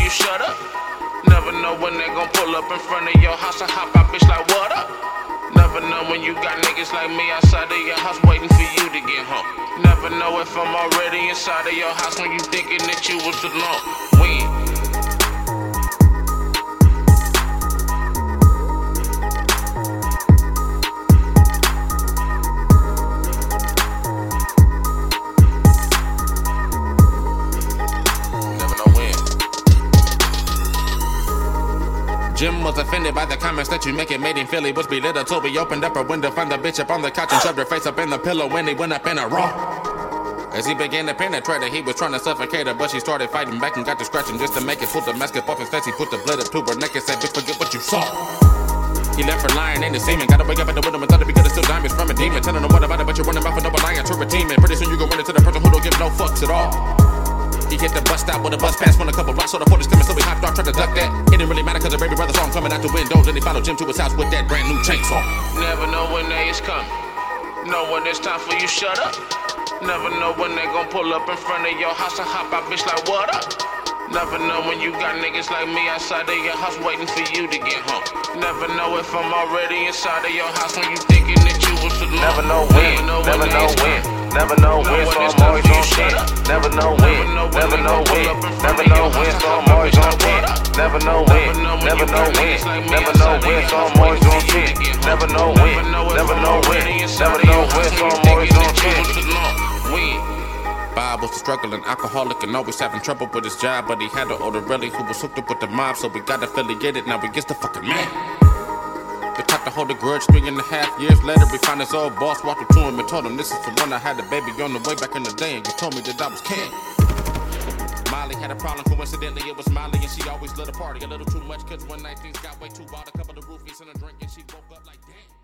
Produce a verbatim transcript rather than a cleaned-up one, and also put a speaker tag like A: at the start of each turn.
A: you shut up. Never know when they gon' pull up in front of your house and hop out, bitch, like what up? Never know when you got niggas like me outside of your house waiting for you to get home. Never know if I'm already inside of your house when you thinking that you was alone. When Jim was offended by the comments that you make it made him feel he was belittled. So he opened up a window, found the bitch up on the couch and shoved her face up in the pillow when he went up in a raw. As he began to penetrate her, he was trying to suffocate her, but she started fighting back and got to scratching just to make it. Pulled the mask up off his face, he put the blood up to her neck and said, bitch, forget what you saw. He left her lying in the semen, got to wake up at the window and thought it because it's still diamonds from a demon. Telling him what about it, but you're running mouth with no lying to a team. And pretty soon you gon' run into the person who don't give no fucks at all. He hit the bus stop with a bus pass from a couple blocks, so the police coming, so we hopped off, tried to duck that. It didn't really matter cause the baby brother saw him coming out the window. Then he followed Jim to his house with that brand new chainsaw. Never know when they is coming. Know when it's time for you shut up. Never know when they gon' pull up in front of your house and hop out, bitch, like what up? Never know when you got niggas like me outside of your house waiting for you to get home. Never know if I'm already inside of your house when you thinking that you was alone.
B: Never know when, never know when, never know when, so I'm always on ten. Never know when, never know when, never know when, so I'm always on ten. Never know when, never know when, never know when, so I'm always on ten. Never know when, never know when, never know when, so I'm always on ten.
A: Bob was a struggling alcoholic and always having trouble with his job, but he had an older relly who was hooked up with the mob, so we got affiliated, now we gets the fucking man. The type to hold a grudge three and a half years later, we found his old boss, walked up to him and told him, this is the one I had a baby on the way back in the day, and you told me that I was king. Molly had a problem, coincidentally it was Molly, and she always let a party a little too much, cause one night things got way too wild, a couple of roofies and a drink, and she woke up like, damn.